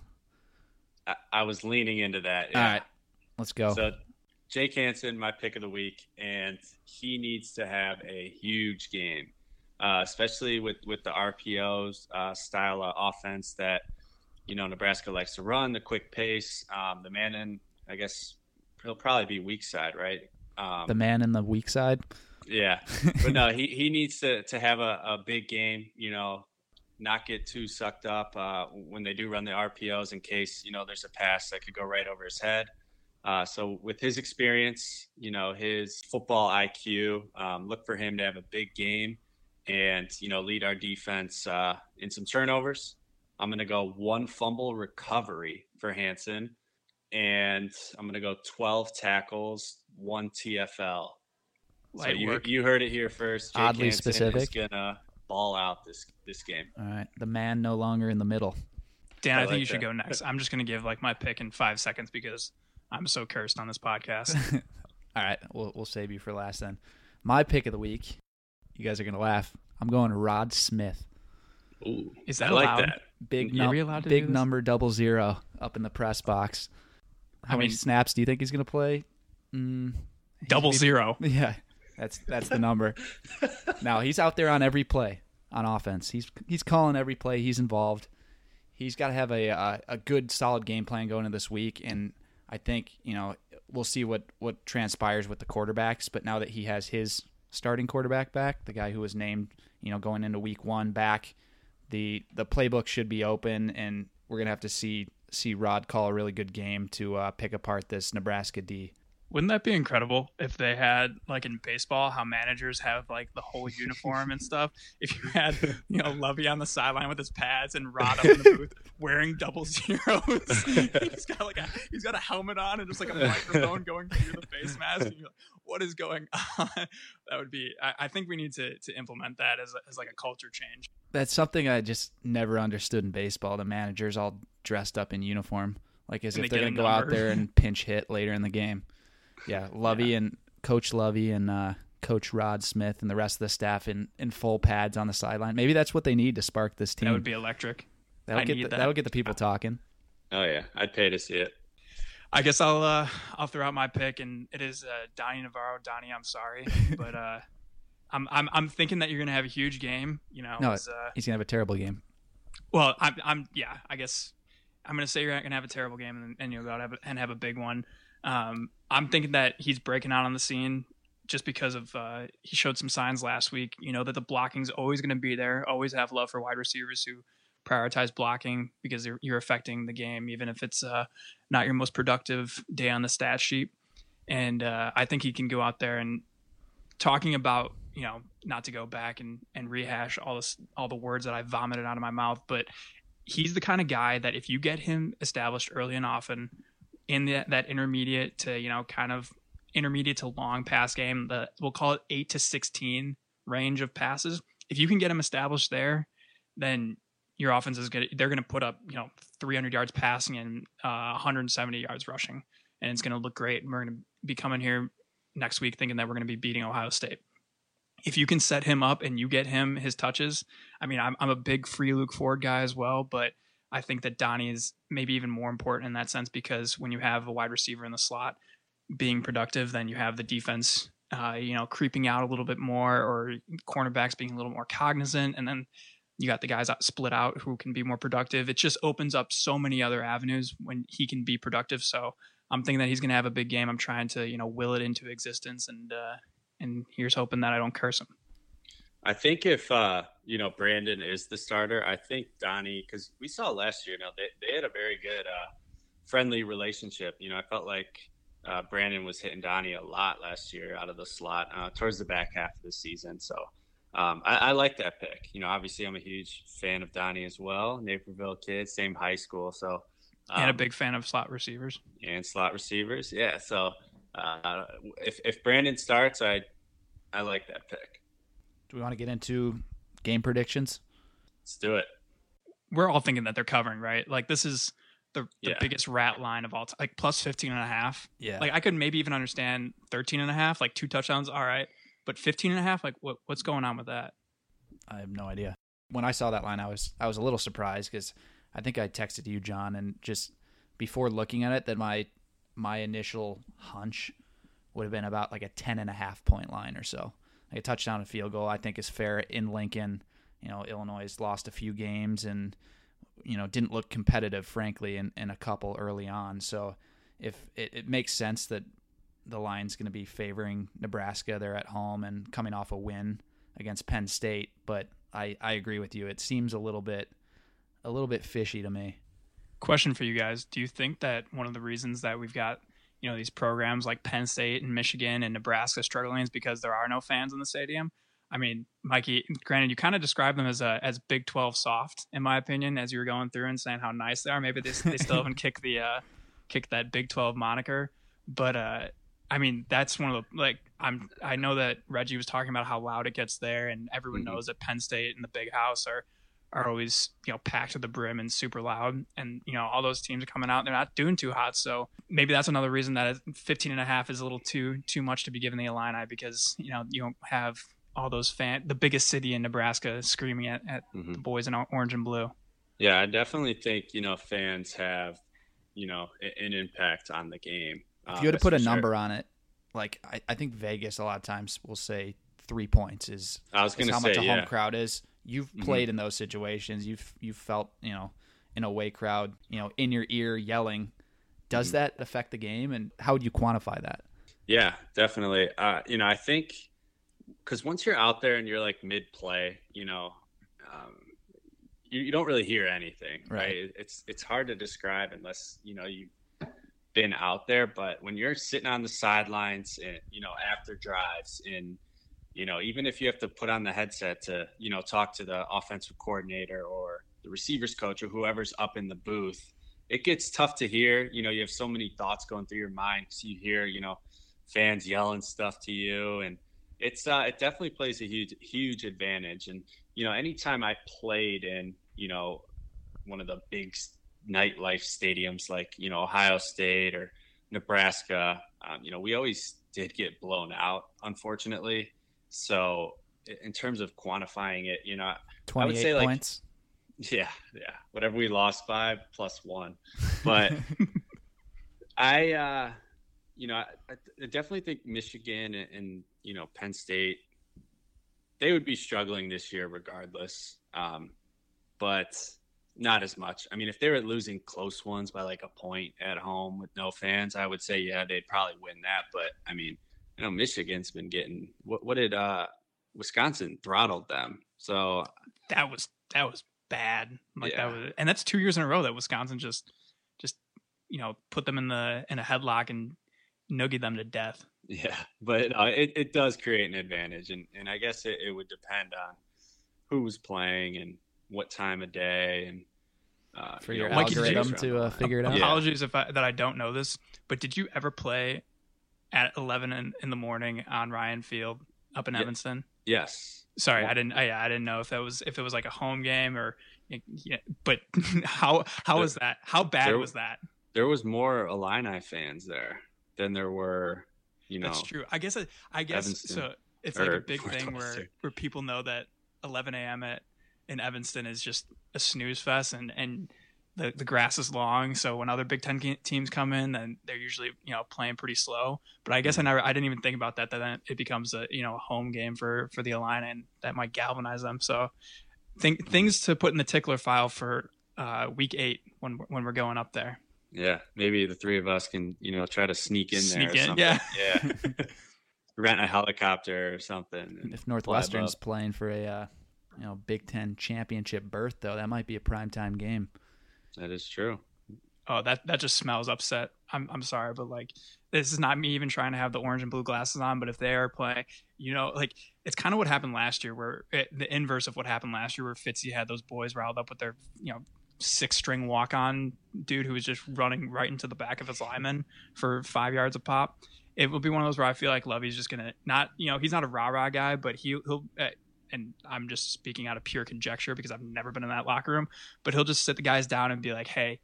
I, I was leaning into that. Yeah. All right, let's go. So, Jake Hanson, my pick of the week, and he needs to have a huge game, uh, especially with, with the R P Os uh, style of offense that, you know, Nebraska likes to run, the quick pace. Um, the man in, I guess, he'll probably be weak side, right? Um, the man in the weak side? Yeah. But no, he, he needs to, to have a, a big game, you know, not get too sucked up uh, when they do run the R P Os in case, you know, there's a pass that could go right over his head. Uh, so with his experience, you know, his football I Q, um, look for him to have a big game and, you know, lead our defense uh, in some turnovers. I'm going to go one fumble recovery for Hanson, and I'm going to go twelve tackles, one T F L. Light so you work. you heard it here first. Jake Oddly Hanson specific. is going to ball out this this game. All right, the man no longer in the middle. Dan, I, I think like you should that. go next. I'm just going to give like my pick in five seconds because I'm so cursed on this podcast. All right, we'll we'll save you for last then. My pick of the week. You guys are gonna laugh. I'm going Rod Smith. Ooh, Is that I like allowed? that. Big Are num- we allowed to big do this? number double zero up in the press box. How I many mean- snaps do you think he's gonna play? Mm, he Double should be- zero. Yeah, that's that's the number. Now he's out there on every play on offense. He's he's calling every play. He's involved. He's got to have a, a a good solid game plan going into this week, and I think, you know, we'll see what what transpires with the quarterbacks. But now that he has his starting quarterback back, the guy who was named, you know, going into week one back. The the playbook should be open, and we're going to have to see see Rod call a really good game to uh, pick apart this Nebraska D. Wouldn't that be incredible if they had, like in baseball, how managers have like the whole uniform and stuff? If you had, you know, Lovey on the sideline with his pads and Rod up in the booth wearing double zeros. he's got like a he's got a helmet on and just like a microphone going through the face mask. And you're like, what is going on? That would be. I, I think we need to to implement that as a, as like a culture change. That's something I just never understood in baseball. The managers all dressed up in uniform, like as And if they they're get going a to go out number. there and pinch hit later in the game. Yeah, Lovey Yeah. and Coach Lovey and uh, Coach Rod Smith and the rest of the staff in, in full pads on the sideline. Maybe that's what they need to spark this team. That would be electric. That'll I get need the, that. that'll get the people talking. Oh yeah, I'd pay to see it. I guess I'll uh, I'll throw out my pick, and it is uh, Donnie Navarro. Donnie, I'm sorry, but uh, I'm I'm I'm thinking that you're gonna have a huge game. You know, No, as, uh, he's gonna have a terrible game. well, I'm I'm yeah. I guess I'm gonna say you're not gonna have a terrible game, and, and you'll go out have a, and have a big one. Um, I'm thinking that he's breaking out on the scene just because of uh, he showed some signs last week. You know that the blocking's always going to be there. Always have love for wide receivers who prioritize blocking because you're, you're affecting the game, even if it's uh, not your most productive day on the stat sheet. And uh, I think he can go out there and talking about, you know, not to go back and, and rehash all this, all the words that I vomited out of my mouth, but he's the kind of guy that if you get him established early and often in the, that intermediate to, you know, kind of intermediate to long pass game, the we'll call it eight to sixteen range of passes. If you can get him established there, then your offense is good. They're going to put up, you know, three hundred yards passing and uh, one hundred seventy yards rushing, and it's going to look great. And we're going to be coming here next week thinking that we're going to be beating Ohio State. If you can set him up and you get him his touches, I mean, I'm I'm a big free Luke Ford guy as well, but I think that Donnie is maybe even more important in that sense because when you have a wide receiver in the slot being productive, then you have the defense, uh, you know, creeping out a little bit more, or cornerbacks being a little more cognizant, and then you got the guys out split out who can be more productive. It just opens up so many other avenues when he can be productive. So I'm thinking that he's going to have a big game. I'm trying to, you know, will it into existence, and uh, and here's hoping that I don't curse him. I think if uh, you know Brandon is the starter, I think Donnie, because we saw last year, you know, they they had a very good uh, friendly relationship. You know, I felt like uh, Brandon was hitting Donnie a lot last year out of the slot uh, towards the back half of the season. So um, I, I like that pick. You know, obviously I'm a huge fan of Donnie as well. Naperville kid, same high school, so um, And a big fan of slot receivers. and slot receivers. Yeah, so uh, if if Brandon starts, I I like that pick. Do we want to get into game predictions? Let's do it. We're all thinking that they're covering, right? Like this is the, the Yeah. biggest rat line of all time, like plus fifteen and a half. Yeah. Like I could maybe even understand thirteen and a half, like two touchdowns. All right. But fifteen and a half, like what, what's going on with that? I have no idea. When I saw that line, I was I was a little surprised because I think I texted you, John, and just before looking at it, that my my initial hunch would have been about like a ten and a half point line or so. Like a touchdown and field goal, I think, is fair in Lincoln. You know, Illinois has lost a few games and, you know, didn't look competitive, frankly, in, in a couple early on. So if it, it makes sense that the line's going to be favoring Nebraska, they're at home and coming off a win against Penn State. But I, I agree with you. It seems a little bit a little bit fishy to me. Question for you guys. Do you think that one of the reasons that we've got, you know, these programs like Penn State and Michigan and Nebraska struggling is because there are no fans in the stadium? I mean, Mikey, granted, you kind of described them as a as Big twelve soft, in my opinion, as you were going through and saying how nice they are. Maybe they, they still haven't kicked the uh, kicked that Big twelve moniker, but uh, I mean, that's one of the like I'm I know that Reggie was talking about how loud it gets there, and everyone Mm-hmm. knows that Penn State and the Big House are are always, you know, packed to the brim and super loud, and you know all those teams are coming out, they're not doing too hot. So maybe that's another reason that fifteen and a half is a little too too much to be given the Illini, because you know you don't have all those fan the biggest city in Nebraska screaming at, at Mhm. the boys in orange and blue. Yeah, I definitely think, you know, fans have, you know, a- an impact on the game. If Um, you had to that's put for a sure. number on it, like I, I think Vegas a lot of times will say three points is, I was is going to how say, much a yeah. home crowd is. You've Mhm. played in those situations. You've you've felt, you know, an away crowd, you know, in your ear yelling. Does Mhm. that affect the game, and how would you quantify that? Yeah, definitely. Uh, you know, I think because once you're out there and you're like mid play, you know, um, you, you don't really hear anything, right. right? It's it's hard to describe unless you know you've been out there. But when you're sitting on the sidelines and you know after drives and you know even if you have to put on the headset to you know talk to the offensive coordinator or the receivers coach or whoever's up in the booth, it gets tough to hear. You know, you have so many thoughts going through your mind because you hear you know fans yelling stuff to you, and it's uh, it definitely plays a huge huge advantage. And you know, anytime I played in you know one of the big nightlife stadiums like you know Ohio State or Nebraska, um, you know, we always did get blown out, unfortunately. So in terms of quantifying it, you know, I would say points. like, yeah, yeah, whatever we lost by plus one, but I, uh, you know, I, I definitely think Michigan and, and, you know, Penn State, they would be struggling this year regardless. Um, but not as much. I mean, if they were losing close ones by like a point at home with no fans, I would say, yeah, they'd probably win that. But I mean, I know Michigan's been getting what, what did uh, Wisconsin throttled them. So that was, that was bad. Like yeah. that was, and that's two years in a row that Wisconsin just, just, you know, put them in the, in a headlock and noogie them to death. Yeah. But uh, it, it does create an advantage. And, and I guess it, it would depend on who was playing and what time of day and, uh, for you your know, algorithm to uh, figure it out. Apologies if I, that I don't know this, but did you ever play at eleven in, in the morning on Ryan Field up in yeah. Evanston? Yes. Sorry, I didn't. I, I didn't know if that was if it was like a home game or. Yeah, but how how there, was that? How bad there, was that? There was more Illini fans there than there were. You know, that's true. I guess. I guess Evanston, so. It's like a big thing where where people know that eleven a.m. at in Evanston is just a snooze fest, and and the the grass is long. So when other Big Ten teams come in, then they're usually you know playing pretty slow. But I guess I never I didn't even think about that. That then it becomes a you know a home game for for the Illini, and that might galvanize them. So think things to put in the tickler file for uh, week eight when when we're going up there. Yeah, maybe the three of us can you know try to sneak in sneak there. Or in, something. yeah, yeah. Rent a helicopter or something. If Northwestern's playing for a uh, you know Big Ten championship berth, though, that might be a primetime game. That is true. Oh, that that just smells upset. I'm I'm sorry, but like this is not me even trying to have the orange and blue glasses on. But if they are playing, you know, like it's kind of what happened last year, where it, the inverse of what happened last year, where Fitzy had those boys riled up with their you know six string walk on dude who was just running right into the back of his lineman for five yards a pop. It will be one of those where I feel like Lovey's just gonna not you know he's not a rah rah guy, but he he'll. Uh, and I'm just speaking out of pure conjecture because I've never been in that locker room, but he'll just sit the guys down and be like, hey,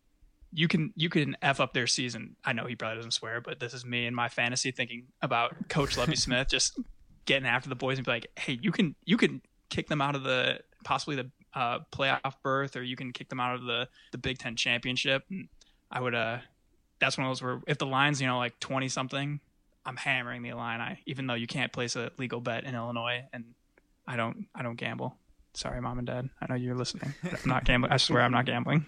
you can you can F up their season. I know he probably doesn't swear, but this is me and my fantasy thinking about Coach Lovie Smith just getting after the boys and be like, hey, you can you can kick them out of the possibly the uh, playoff berth, or you can kick them out of the, the Big Ten championship. And I would uh that's one of those where if the line's, you know, like twenty something, I'm hammering the Illini, even though you can't place a legal bet in Illinois and I don't. I don't gamble. Sorry, mom and dad. I know you're listening. I'm not gambling. I swear, I'm not gambling.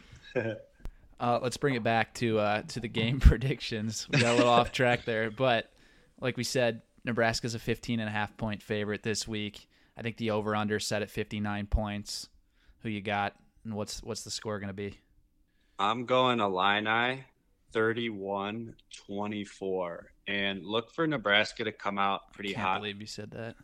Uh, let's bring it back to uh, to the game predictions. We got a little off track there, but like we said, Nebraska's a fifteen and a half point favorite this week. I think the over under set at fifty-nine points. Who you got, and what's what's the score going to be? I'm going Illini thirty-one twenty-four, and look for Nebraska to come out pretty Can't hot. Can't believe you said that.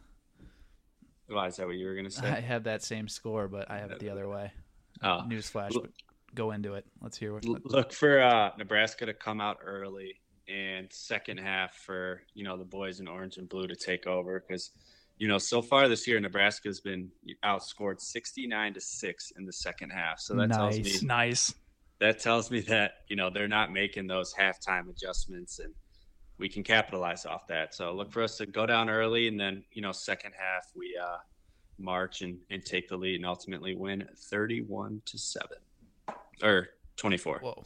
Why, is that what you were going to say? I have that same score, but I have it the other way. Oh. Newsflash, but go into it. Let's hear what. Look for uh, Nebraska to come out early, and second half for you know the boys in orange and blue to take over, because you know so far this year Nebraska's been outscored sixty-nine to six in the second half. So that nice. tells me nice. That tells me that you know they're not making those halftime adjustments, and we can capitalize off that. So look for us to go down early, and then, you know, second half we uh, march and, and take the lead and ultimately win thirty-one to seven or twenty-four. Whoa.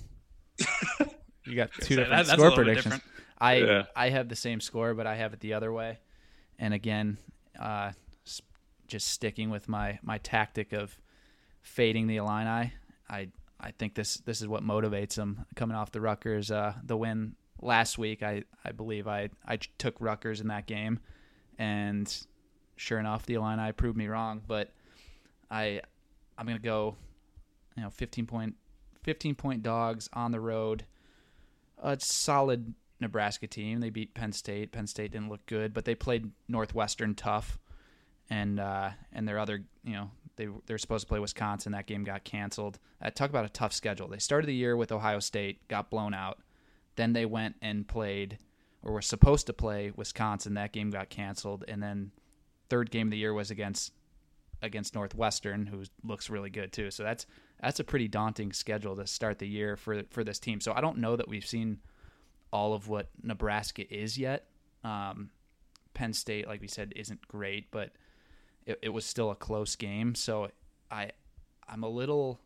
You got two that, different that's score a predictions. Different. I yeah. I have the same score, but I have it the other way. And again, uh, just sticking with my, my tactic of fading the Illini. I I think this this is what motivates them coming off the Rutgers uh, the win last week. I, I believe I I took Rutgers in that game, and sure enough, the Illini proved me wrong. But I, I'm gonna go, you know, fifteen point, fifteen point dogs on the road. Uh, it's solid Nebraska team. They beat Penn State. Penn State didn't look good, but they played Northwestern tough, and uh, and their other, you know, they they're supposed to play Wisconsin. That game got canceled. Uh, talk about a tough schedule. They started the year with Ohio State, got blown out. Then they went and played, or were supposed to play Wisconsin. That game got canceled, and then third game of the year was against against Northwestern, who looks really good too. So that's that's a pretty daunting schedule to start the year for for this team. So I don't know that we've seen all of what Nebraska is yet. Um, Penn State, like we said, isn't great, but it, it was still a close game. So I I'm a little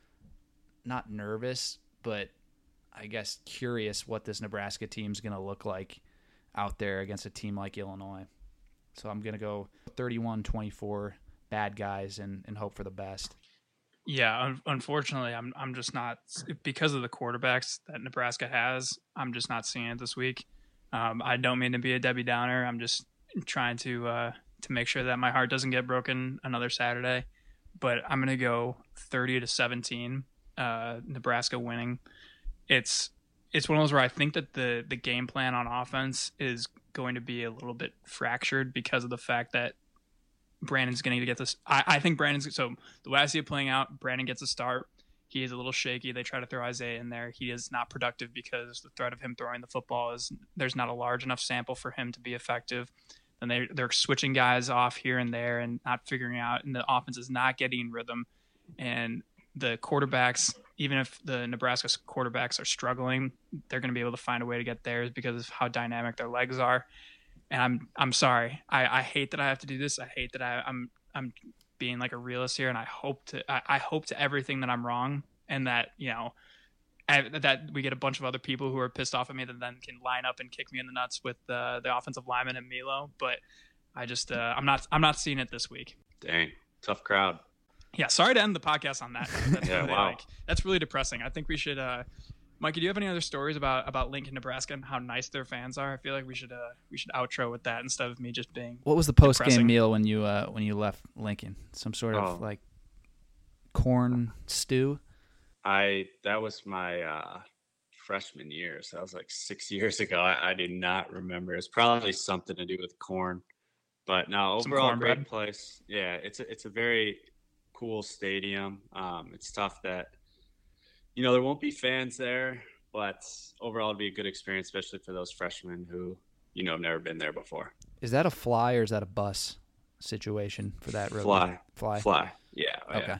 not nervous, but I guess curious what this Nebraska team is going to look like out there against a team like Illinois. So I'm going to go thirty-one twenty-four bad guys and, and hope for the best. Yeah, un- unfortunately, I'm I'm just not, because of the quarterbacks that Nebraska has, I'm just not seeing it this week. Um, I don't mean to be a Debbie Downer. I'm just trying to uh, to make sure that my heart doesn't get broken another Saturday. But I'm going to go thirty to seventeen, uh, Nebraska winning. It's it's one of those where I think that the the game plan on offense is going to be a little bit fractured because of the fact that Brandon's going to get this. I, I think Brandon's so the way I see it playing out, Brandon gets a start. He is a little shaky. They try to throw Isaiah in there. He is not productive because the threat of him throwing the football is there's not a large enough sample for him to be effective. And they they're switching guys off here and there and not figuring out, and the offense is not getting in rhythm. And the quarterbacks, even if the Nebraska quarterbacks are struggling, they're going to be able to find a way to get theirs because of how dynamic their legs are. And I'm I'm sorry. I, I hate that I have to do this. I hate that I, I'm I'm being like a realist here, and I hope to I, I hope to everything that I'm wrong, and that you know I, that we get a bunch of other people who are pissed off at me that then can line up and kick me in the nuts with uh, the offensive lineman and Milo. But I just uh, I'm not I'm not seeing it this week. Dang, tough crowd. Yeah, sorry to end the podcast on that. That's yeah, really, wow. Like, that's really depressing. I think we should. Uh, Mikey, do you have any other stories about, about Lincoln, Nebraska, and how nice their fans are? I feel like we should uh, we should outro with that instead of me just being. What was the post game depressing. meal when you uh, when you left Lincoln? Some sort of Oh. like corn stew. I that was my uh, freshman year, so that was like six years ago. I, I do not remember. It's probably something to do with corn, but no, Some overall cornbread. great place. Yeah, it's a, it's a very cool stadium. Um, it's tough that you know there won't be fans there, but overall it'll be a good experience, especially for those freshmen who you know have never been there before. Is that a fly or is that a bus situation for that road? Fly, Fly. fly. Yeah. oh, Okay. yeah.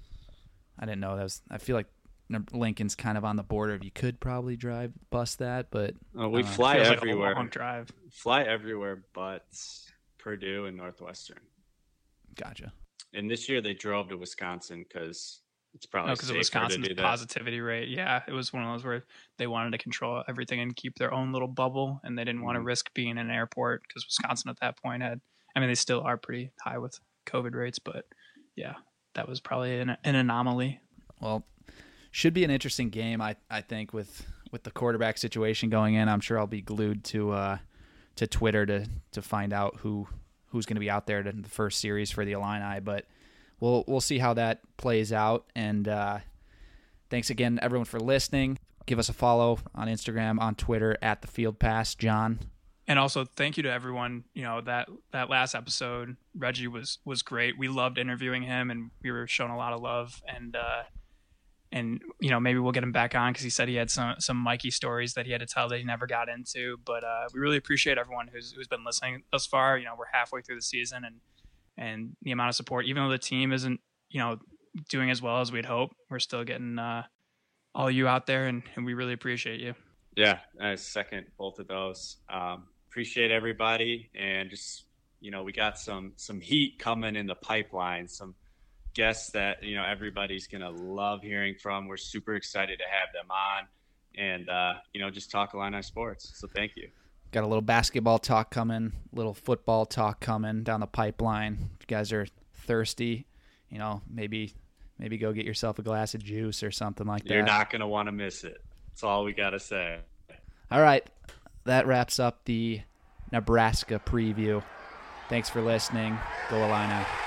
I didn't know that was. I feel like Lincoln's kind of on the border. You could probably drive bus that, but Uh, we Uh, fly Feels like a everywhere. long drive. Fly everywhere, but Purdue and Northwestern. gotcha. And this year they drove to Wisconsin because it's probably No, because of safer Wisconsin's to do that. positivity rate. Yeah, it was one of those where they wanted to control everything and keep their own little bubble, and they didn't want to Mhm. risk being in an airport because Wisconsin at that point had. I mean, they still are pretty high with COVID rates, but yeah, that was probably an, an anomaly. Well, should be an interesting game. I I think with with the quarterback situation going in, I'm sure I'll be glued to uh, to Twitter to to find out who who's going to be out there in the first series for the Illini. But we'll we'll see how that plays out. And uh, thanks again, everyone, for listening. Give us a follow on Instagram, on Twitter at the Field Pass. John. And also, thank you to everyone. You know, that that last episode, Reggie was was great. We loved interviewing him, and we were shown a lot of love. And uh, and you know, maybe we'll get him back on because he said he had some some Mikey stories that he had to tell that he never got into. But uh, we really appreciate everyone who's who's been listening thus far. You know, we're halfway through the season, and and the amount of support, even though the team isn't you know doing as well as we'd hope, we're still getting uh, all you out there, and, and we really appreciate you. Yeah, I second both of those. Um, appreciate everybody, and just you know we got some some heat coming in the pipeline. Some guests that you know everybody's gonna love hearing from. We're super excited to have them on, and uh, you know just talk Illini sports. So thank you. Got a little basketball talk coming, little football talk coming down the pipeline. If you guys are thirsty, you know, maybe maybe go get yourself a glass of juice or something like that. You're not gonna want to miss it. That's all we gotta say. All right, that wraps up the Nebraska preview. Thanks for listening. Go Illini.